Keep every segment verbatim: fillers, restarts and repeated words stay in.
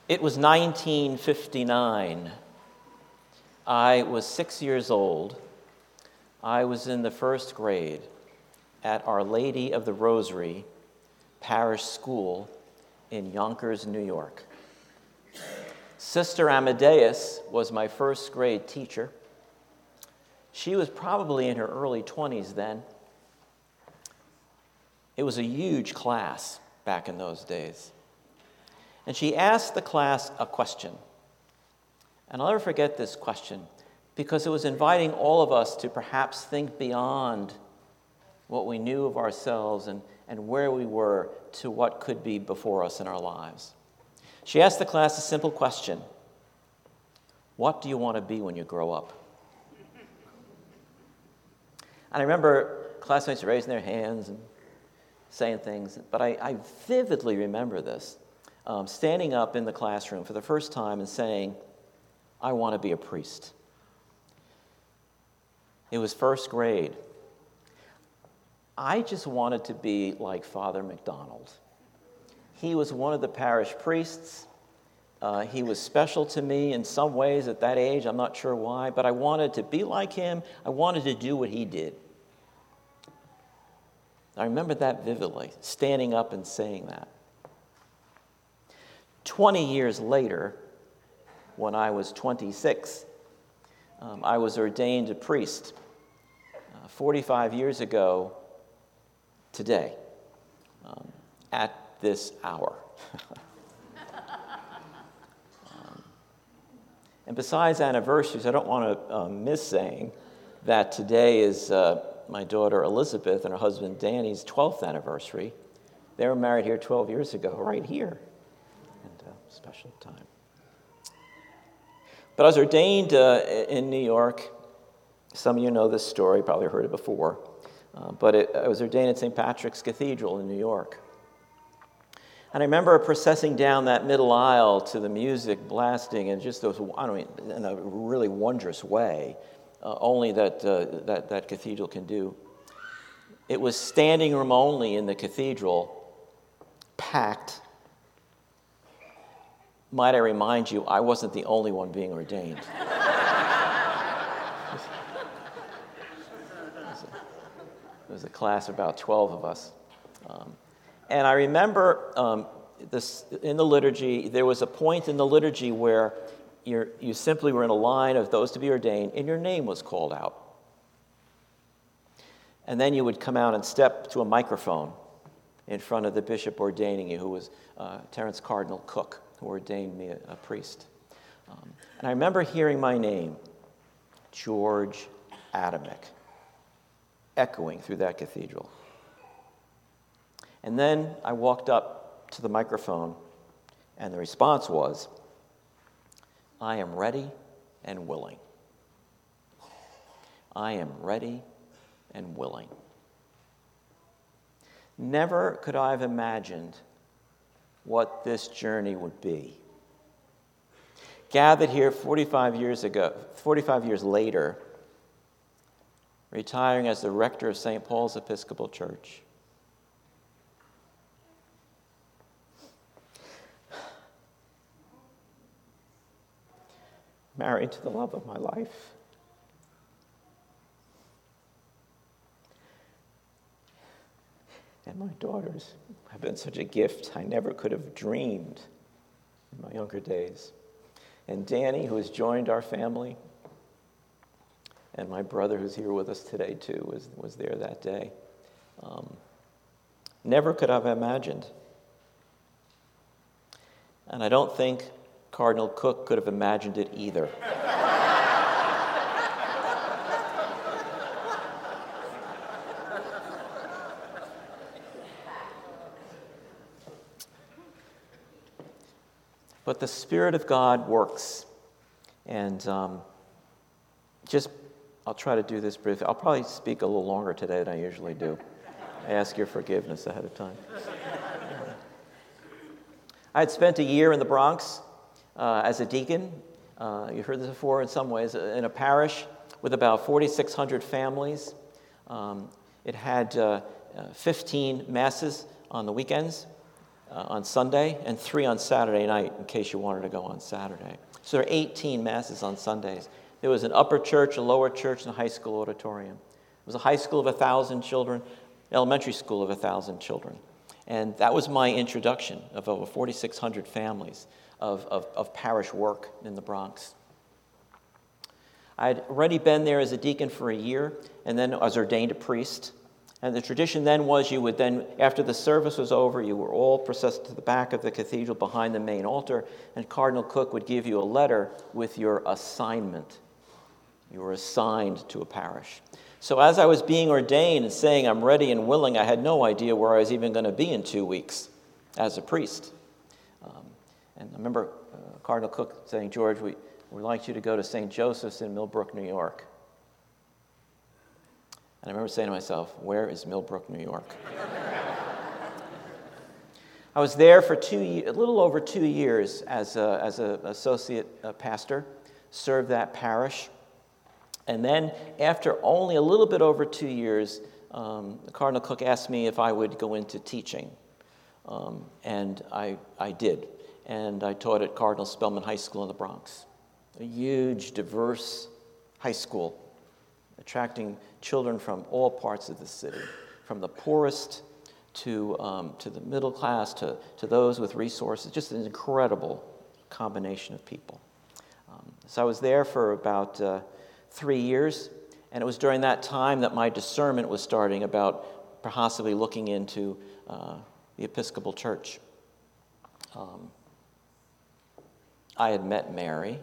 It was nineteen fifty-nine. I was six years old. I was in the first grade at Our Lady of the Rosary Parish School in Yonkers, New York. Sister Amadeus was my first grade teacher. She was probably in her early twenties then. It was a huge class back in those days. And she asked the class a question. And I'll never forget this question because it was inviting all of us to perhaps think beyond what we knew of ourselves and, and where we were to what could be before us in our lives. She asked the class a simple question. What do you want to be when you grow up? And I remember classmates raising their hands and saying things, but I, I vividly remember this, um, standing up in the classroom for the first time and saying, I want to be a priest. It was first grade. I just wanted to be like Father McDonald. He was one of the parish priests. Uh, he was special to me in some ways at that age. I'm not sure why, but I wanted to be like him. I wanted to do what he did. I remember that vividly, standing up and saying that. Twenty years later, when I was twenty-six, um, I was ordained a priest. Uh, forty-five years ago today, um, at this hour. um, and besides anniversaries, I don't want to uh, miss saying that today is uh, my daughter Elizabeth and her husband Danny's twelfth anniversary. They were married here twelve years ago, right here. And a special time. But I was ordained uh, in New York. Some of you know this story, probably heard it before. Uh, but it, I was ordained at Saint Patrick's Cathedral in New York. And I remember processing down that middle aisle to the music blasting and just those, I don't mean, in a really wondrous way, uh, only that, uh, that that cathedral can do. It was standing room only in the cathedral, packed. Might I remind you, I wasn't the only one being ordained. It was a class of about twelve of us. Um, and I remember um, this in the liturgy, there was a point in the liturgy where you're, you simply were in a line of those to be ordained, and your name was called out. And then you would come out and step to a microphone in front of the bishop ordaining you, who was uh, Terence Cardinal Cook, who ordained me a, a priest. Um, and I remember hearing my name, George Adamek, echoing through that cathedral. And then I walked up to the microphone, and the response was, I am ready and willing. I am ready and willing. Never could I have imagined what this journey would be. Gathered here forty-five years ago, forty-five years later, retiring as the rector of Saint Paul's Episcopal Church. Married to the love of my life. And my daughters have been such a gift I never could have dreamed in my younger days. And Danny, who has joined our family, and my brother, who's here with us today, too, was, was there that day. Um, never could have imagined. And I don't think Cardinal Cook could have imagined it either. But the Spirit of God works. And um, just I'll try to do this briefly. I'll probably speak a little longer today than I usually do. I ask your forgiveness ahead of time. I had spent a year in the Bronx uh, as a deacon. Uh, you've heard this before in some ways, in a parish with about forty-six hundred families. Um, it had uh, uh, fifteen masses on the weekends. uh, on Sunday and three on Saturday night in case you wanted to go on Saturday. So there are eighteen masses on Sundays. There was an upper church, a lower church, and a high school auditorium. It was a high school of one thousand children, elementary school of one thousand children. And that was my introduction of over forty-six hundred families of, of, of parish work in the Bronx. I'd already been there as a deacon for a year, and then I was ordained a priest. And the tradition then was you would then, after the service was over, you were all processed to the back of the cathedral behind the main altar, and Cardinal Cook would give you a letter with your assignment. You were assigned to a parish. So as I was being ordained and saying I'm ready and willing, I had no idea where I was even going to be in two weeks as a priest. Um, and I remember uh, Cardinal Cook saying, George, we We'd like you to go to Saint Joseph's in Millbrook, New York. And I remember saying to myself, where is Millbrook, New York? I was there for two, a little over two years as a, as an associate uh, pastor, served that parish. And then after only a little bit over two years, um, Cardinal Cook asked me if I would go into teaching. Um, and I, I did. And I taught at Cardinal Spellman High School in the Bronx. A huge, diverse high school, attracting children from all parts of the city, from the poorest to um, to the middle class, to, to those with resources, just an incredible combination of people. Um, so I was there for about uh, three years, and it was during that time that my discernment was starting about possibly looking into uh, the Episcopal Church. Um, I had met Mary.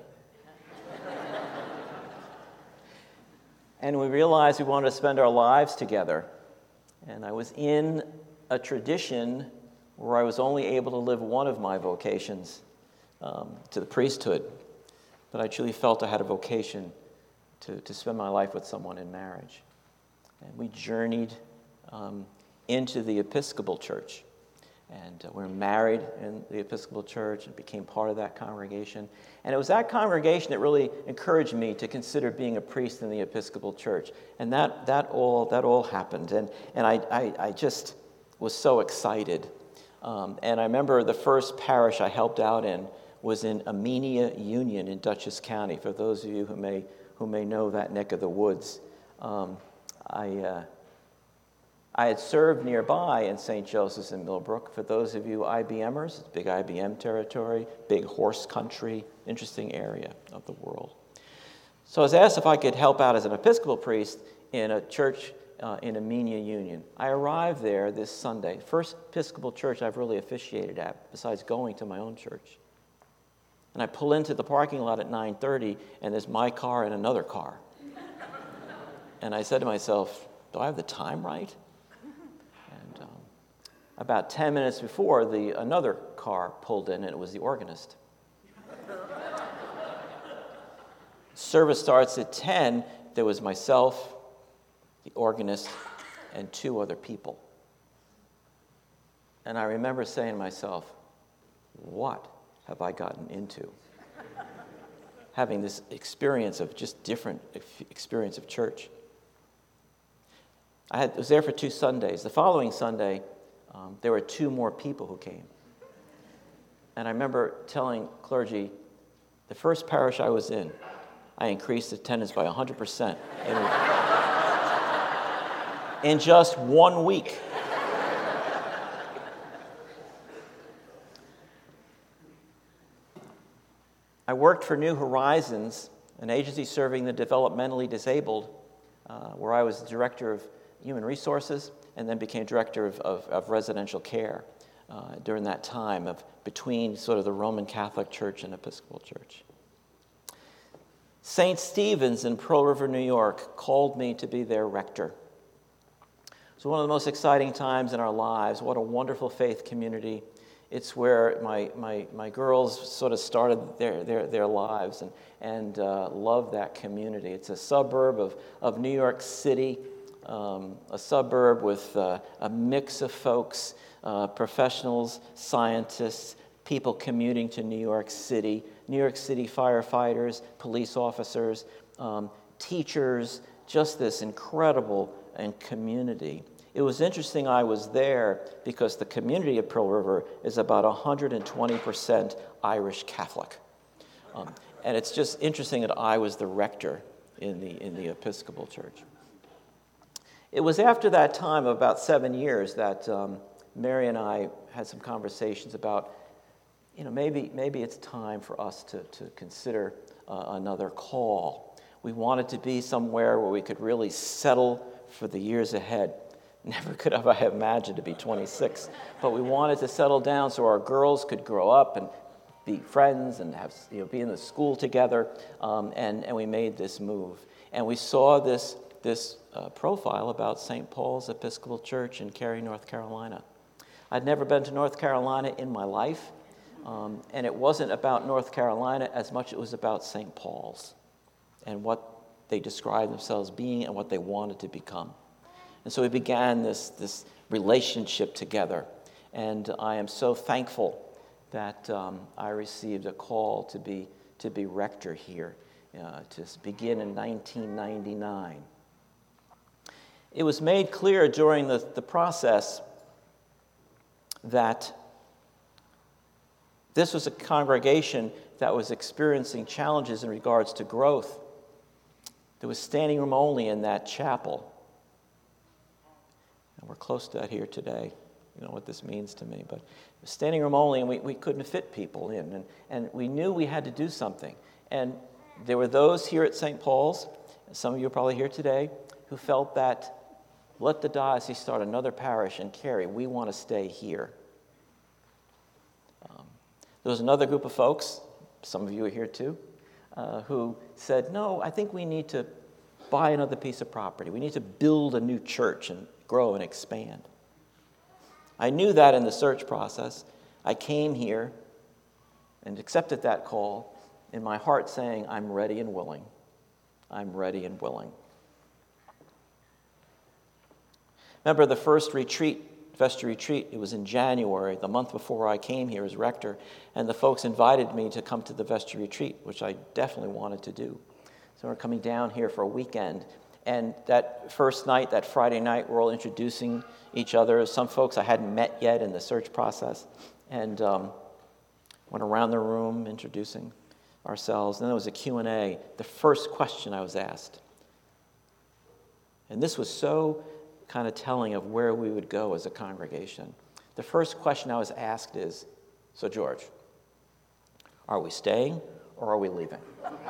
And we realized we wanted to spend our lives together. And I was in a tradition where I was only able to live one of my vocations um, to the priesthood. But I truly felt I had a vocation to, to spend my life with someone in marriage. And we journeyed um, into the Episcopal Church. And uh, we were married in the Episcopal Church and became part of that congregation. And it was that congregation that really encouraged me to consider being a priest in the Episcopal Church. And that that all that all happened. And and I I, I just was so excited. Um, and I remember the first parish I helped out in was in Amenia Union in Dutchess County. For those of you who may who may know that neck of the woods, um, I. Uh, I had served nearby in Saint Joseph's in Millbrook. For those of you I B Mers, it's big I B M territory, big horse country, interesting area of the world. So I was asked if I could help out as an Episcopal priest in a church uh, in Amenia Union. I arrived there this Sunday, first Episcopal church I've really officiated at, besides going to my own church. And I pull into the parking lot at nine thirty, and there's my car and another car. And I said to myself, do I have the time right? About ten minutes before, the another car pulled in, and it was the organist. Service starts at ten. There was myself, the organist, and two other people. And I remember saying to myself, what have I gotten into? Having this experience of just different experience of church. I had, was there for two Sundays. The following Sunday, Um, there were two more people who came. And I remember telling clergy, the first parish I was in, I increased attendance by one hundred percent in, in just one week. I worked for New Horizons, an agency serving the developmentally disabled, uh, where I was the director of human resources, and then became director of, of, of residential care uh, during that time of between sort of the Roman Catholic Church and Episcopal Church. Saint Stephen's in Pearl River, New York, called me to be their rector. It was one of the most exciting times in our lives. What a wonderful faith community. It's where my my, my girls sort of started their, their, their lives and, and uh, love that community. It's a suburb of, of New York City, Um, a suburb with uh, a mix of folks, uh, professionals, scientists, people commuting to New York City, New York City firefighters, police officers, um, teachers, just this incredible and community. It was interesting I was there because the community of Pearl River is about one hundred twenty percent Irish Catholic. Um, and it's just interesting that I was the rector in the, in the Episcopal Church. It was after that time of about seven years that um, Mary and I had some conversations about, you know, maybe maybe it's time for us to, to consider uh, another call. We wanted to be somewhere where we could really settle for the years ahead. Never could have I imagined to be twenty-six, but we wanted to settle down so our girls could grow up and be friends and have, you know, be in the school together, um, and, and we made this move. And we saw this, this uh, profile about Saint Paul's Episcopal Church in Cary, North Carolina. I'd never been to North Carolina in my life, um, and it wasn't about North Carolina as much as it was about Saint Paul's and what they described themselves being and what they wanted to become. And so we began this, this relationship together, and I am so thankful that um, I received a call to be to be rector here, uh, to begin in nineteen ninety-nine. It was made clear during the, the process that this was a congregation that was experiencing challenges in regards to growth. There was standing room only in that chapel. And we're close to that here today. You know what this means to me, but standing room only, and we, we couldn't fit people in, and, and we knew we had to do something. And there were those here at Saint Paul's, some of you are probably here today, who felt that let the diocese start another parish in Cary. We want to stay here. Um, there was another group of folks, some of you are here too, uh, who said, no, I think we need to buy another piece of property. We need to build a new church and grow and expand. I knew that in the search process. I came here and accepted that call in my heart saying, I'm ready and willing. I'm ready and willing. Remember the first retreat, vestry retreat, it was in January, the month before I came here as rector, and the folks invited me to come to the vestry retreat, which I definitely wanted to do. So we're coming down here for a weekend. And that first night, that Friday night, we're all introducing each other. Some folks I hadn't met yet in the search process. And um, went around the room introducing ourselves. And then there was a Q and A. The first question I was asked. And this was so kind of telling of where we would go as a congregation. The first question I was asked is, so George, are we staying or are we leaving?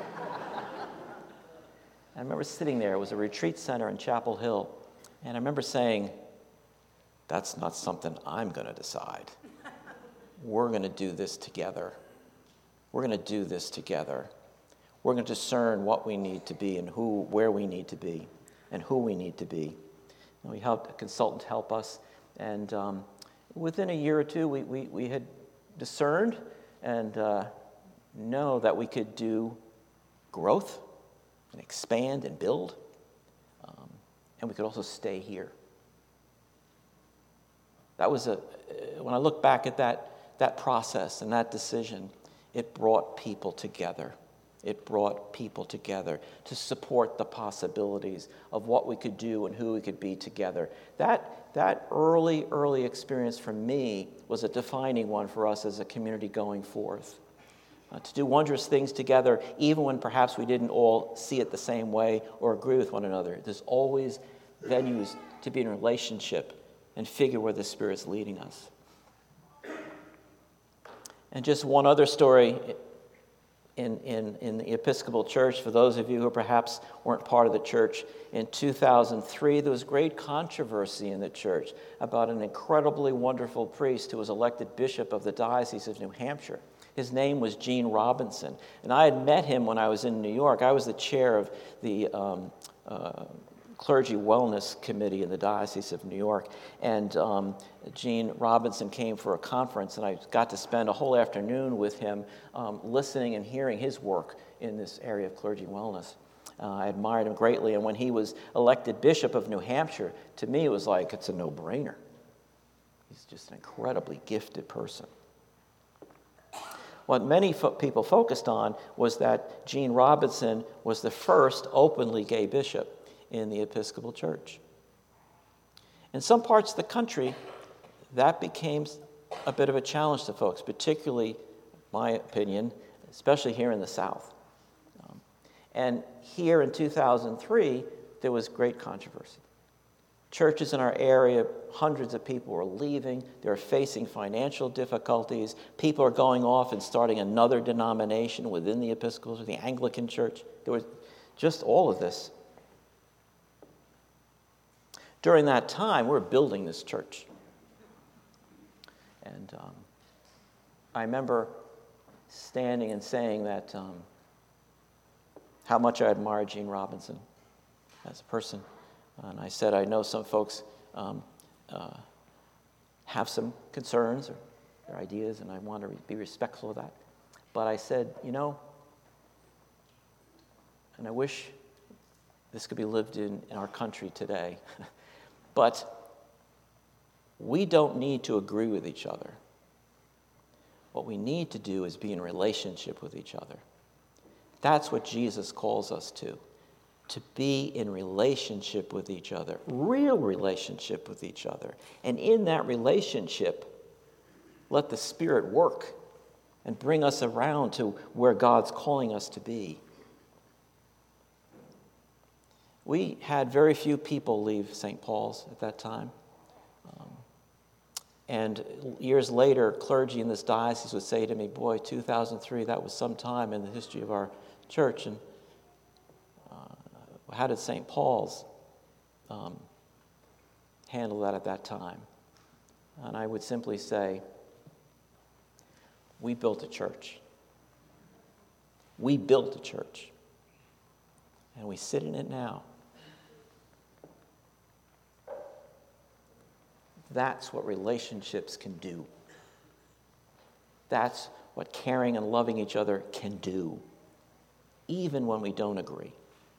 I remember sitting there. It was a retreat center in Chapel Hill. And I remember saying, that's not something I'm going to decide. We're going to do this together. We're going to do this together. We're going to discern what we need to be and who, where we need to be and who we need to be. And we helped a consultant help us. And um, within a year or two, we, we, we had discerned and uh, know that we could do growth and expand and build, um, and we could also stay here. That was a, when I look back at that, that process and that decision, it brought people together. It brought people together to support the possibilities of what we could do and who we could be together. That, that early, early experience for me was a defining one for us as a community going forth. Uh, to do wondrous things together, even when perhaps we didn't all see it the same way or agree with one another. There's always venues to be in relationship and figure where the Spirit's leading us. And just one other story in, in, in the Episcopal Church, for those of you who perhaps weren't part of the church, in two thousand three, there was great controversy in the church about an incredibly wonderful priest who was elected bishop of the Diocese of New Hampshire. His name was Gene Robinson, and I had met him when I was in New York. I was the chair of the um, uh, Clergy Wellness Committee in the Diocese of New York, and um, Gene Robinson came for a conference, and I got to spend a whole afternoon with him um, listening and hearing his work in this area of clergy wellness. Uh, I admired him greatly, and when he was elected Bishop of New Hampshire, to me it was like, it's a no-brainer. He's just an incredibly gifted person. What many fo- people focused on was that Gene Robinson was the first openly gay bishop in the Episcopal Church. In some parts of the country, that became a bit of a challenge to folks, particularly, my opinion, especially here in the South. Um, and here in two thousand three, there was great controversy. Churches in our area, hundreds of people were leaving. They were facing financial difficulties. People are going off and starting another denomination within the Episcopal or the Anglican Church. There was just all of this. During that time, we were building this church. And um, I remember standing and saying that um, how much I admire Gene Robinson as a person. And I said, I know some folks um, uh, have some concerns or their ideas, and I want to re- be respectful of that. But I said, you know, and I wish this could be lived in, in our country today, but we don't need to agree with each other. What we need to do is be in relationship with each other. That's what Jesus calls us to. To be in relationship with each other, real relationship with each other. And in that relationship, let the Spirit work and bring us around to where God's calling us to be. We had very few people leave Saint Paul's at that time. Um, and years later, clergy in this diocese would say to me, boy, two thousand three, that was some time in the history of our church. And how did Saint Paul's um, handle that at that time? And I would simply say, we built a church. We built a church. And we sit in it now. That's what relationships can do. That's what caring and loving each other can do, even when we don't agree.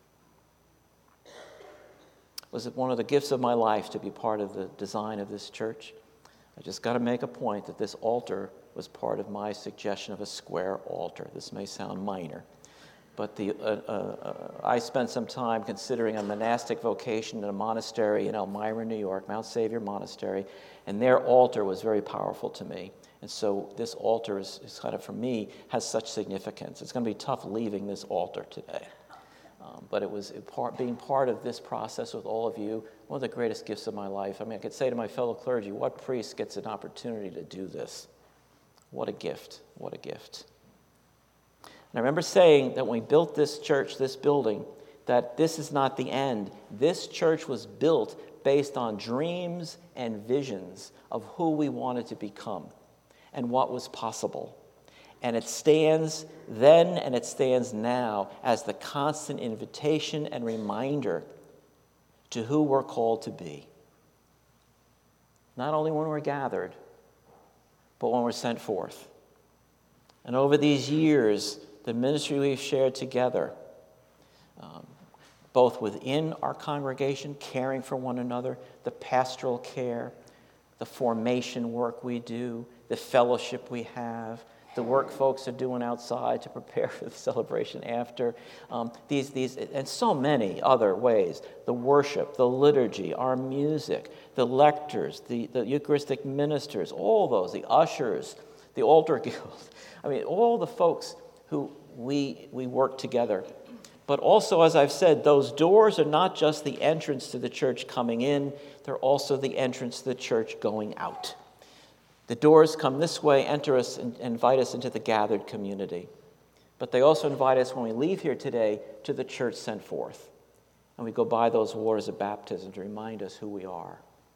Was it one of the gifts of my life to be part of the design of this church? I just got to make a point that this altar was part of my suggestion of a square altar. This may sound minor, but the uh, uh, uh, I spent some time considering a monastic vocation in a monastery in Elmira, New York, Mount Savior Monastery, and their altar was very powerful to me. And so this altar is, is kind of, for me, has such significance. It's going to be tough leaving this altar today. Um, but it was part, being part of this process with all of you, one of the greatest gifts of my life. I mean, I could say to my fellow clergy, what priest gets an opportunity to do this? What a gift. What a gift. And I remember saying that when we built this church, this building, that this is not the end. This church was built based on dreams and visions of who we wanted to become and what was possible. And it stands then and it stands now as the constant invitation and reminder to who we're called to be. Not only when we're gathered, but when we're sent forth. And over these years, the ministry we've shared together, um, both within our congregation, caring for one another, the pastoral care, the formation work we do, the fellowship we have, the work folks are doing outside to prepare for the celebration after, um, these, these, and so many other ways. The worship, the liturgy, our music, the lectors, the, the Eucharistic ministers, all those, the ushers, the altar guild. I mean, all the folks who we, we work together. But also, as I've said, those doors are not just the entrance to the church coming in, they're also the entrance to the church going out. The doors come this way, enter us, and invite us into the gathered community. But they also invite us when we leave here today to the church sent forth. And we go by those waters of baptism to remind us who we are.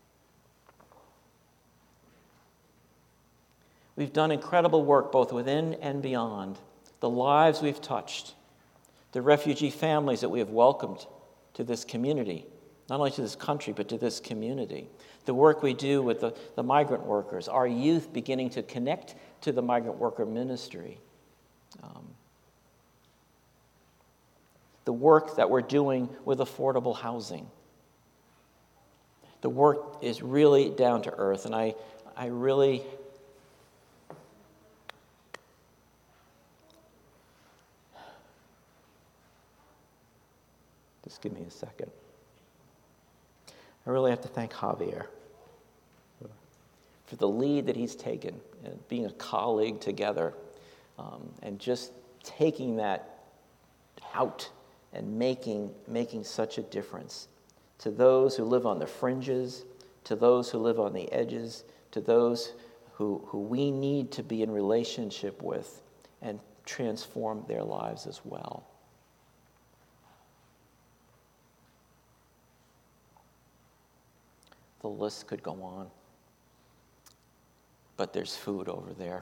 We've done incredible work both within and beyond. The lives we've touched, the refugee families that we have welcomed to this community, not only to this country, but to this community. The work we do with the, the migrant workers, our youth beginning to connect to the migrant worker ministry. Um, the work that we're doing with affordable housing. The work is really down to earth, and I, I really... Just give me a second. I really have to thank Javier for the lead that he's taken, and being a colleague together, um, and just taking that out and making, making such a difference to those who live on the fringes, to those who live on the edges, to those who, who we need to be in relationship with and transform their lives as well. The list could go on, but there's food over there.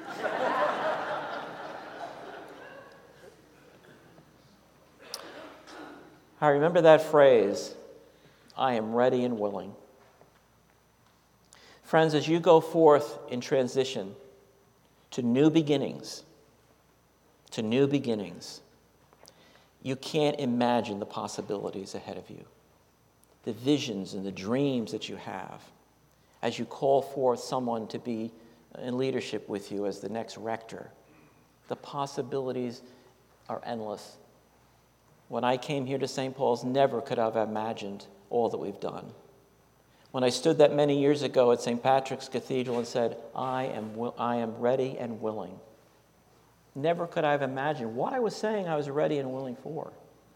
I remember that phrase, I am ready and willing. Friends, as you go forth in transition to new beginnings, to new beginnings, you can't imagine the possibilities ahead of you, the visions and the dreams that you have as you call forth someone to be in leadership with you as the next rector. The possibilities are endless. When I came here to Saint Paul's, never could I have imagined all that we've done. When I stood that many years ago at Saint Patrick's Cathedral and said, I am, will- I am ready and willing, never could I have imagined what I was saying I was ready and willing for.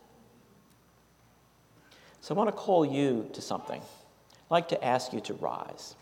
So I want to call you to something. I'd like to ask you to rise.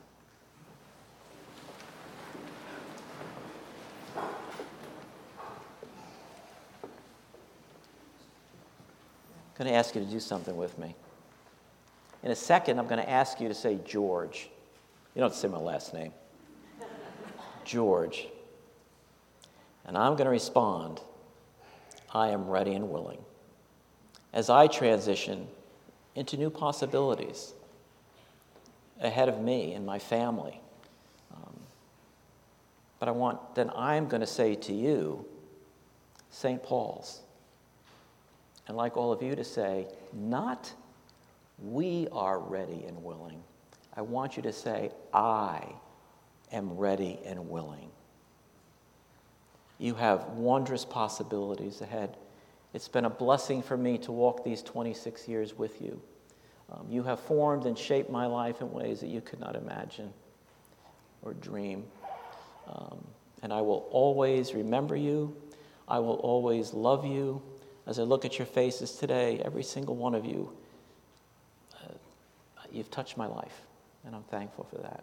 I'm going to ask you to do something with me. In a second, I'm going to ask you to say George. You don't have to say my last name. George. And I'm going to respond, I am ready and willing. As I transition into new possibilities ahead of me and my family. Um, but I want, then I'm going to say to you, Saint Paul's. And like all of you to say, not we are ready and willing. I want you to say, I am ready and willing. You have wondrous possibilities ahead. It's been a blessing for me to walk these twenty-six years with you. Um, you have formed and shaped my life in ways that you could not imagine or dream. Um, and I will always remember you. I will always love you. As I look at your faces today, every single one of you, uh, you've touched my life, and I'm thankful for that.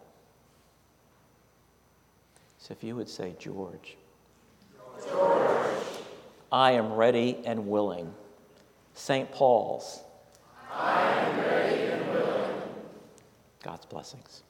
So if you would say, George. George. I am ready and willing. Saint Paul's. I am ready and willing. God's blessings.